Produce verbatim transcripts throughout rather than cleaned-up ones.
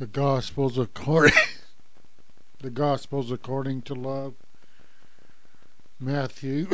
The Gospels according the Gospels according to love. Matthew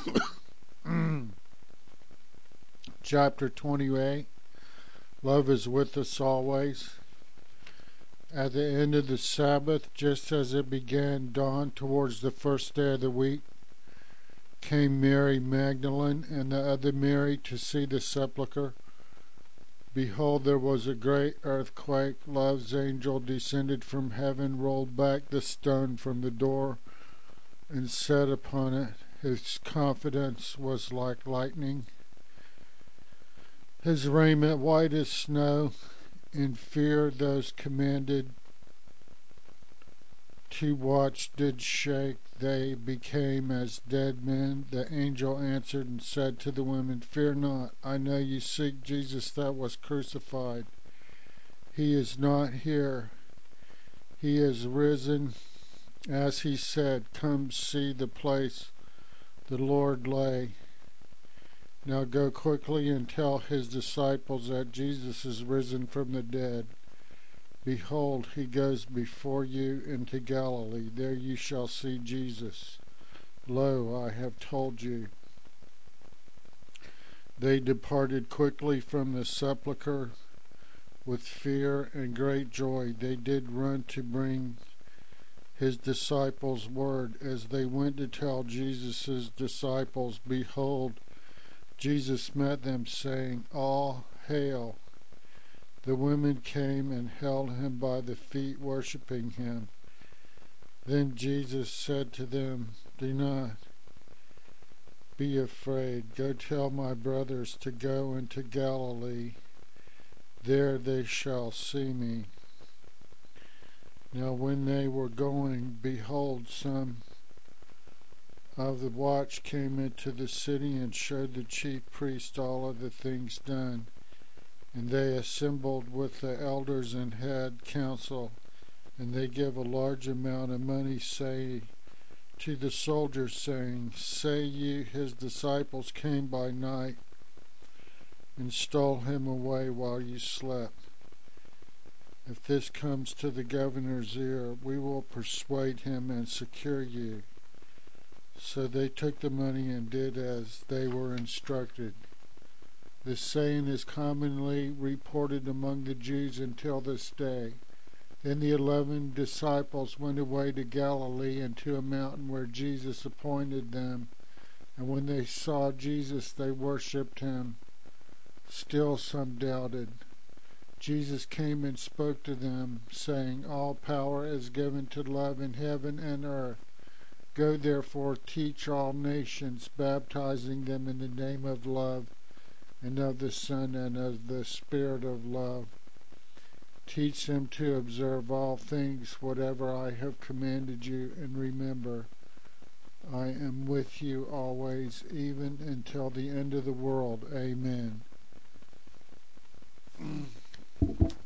chapter twenty-eight. Love is with us always. At the end of the Sabbath, just as it began dawn towards the first day of the week, came Mary Magdalene and the other Mary to see the sepulchre. Behold, there was a great earthquake. Love's angel descended from heaven, rolled back the stone from the door, and sat upon it. His confidence was like lightning, his raiment white as snow. In fear those commanded to watch did shake. They became as dead men. The angel answered and said to the women, Fear not, I know you seek Jesus that was crucified. He is not here. He is risen, as he said. Come see the place the Lord lay. Now go quickly and tell his disciples that Jesus is risen from the dead. Behold, he goes before you into Galilee. There you shall see Jesus. Lo, I have told you. They departed quickly from the sepulchre with fear and great joy. They did run to bring his disciples word. As they went to tell Jesus' disciples, behold, Jesus met them, saying, All hail. The women came and held him by the feet, worshiping him. Then Jesus said to them, Do not be afraid. Go tell my brothers to go into Galilee. There they shall see me. Now when they were going, behold, some of the watch came into the city and showed the chief priests all of the things done. And they assembled with the elders and had counsel, and they gave a large amount of money, say to the soldiers, saying, Say ye, his disciples came by night and stole him away while you slept. If this comes to the governor's ear, we will persuade him and secure you. So they took the money and did as they were instructed. This saying is commonly reported among the Jews until this day. Then the eleven disciples went away to Galilee and to a mountain where Jesus appointed them. And when they saw Jesus, they worshipped him. Still some doubted. Jesus came and spoke to them, saying, All power is given to love in heaven and earth. Go therefore, teach all nations, baptizing them in the name of love, and of the Son, and of the Spirit of love. Teach them to observe all things, whatever I have commanded you, and remember, I am with you always, even until the end of the world. Amen.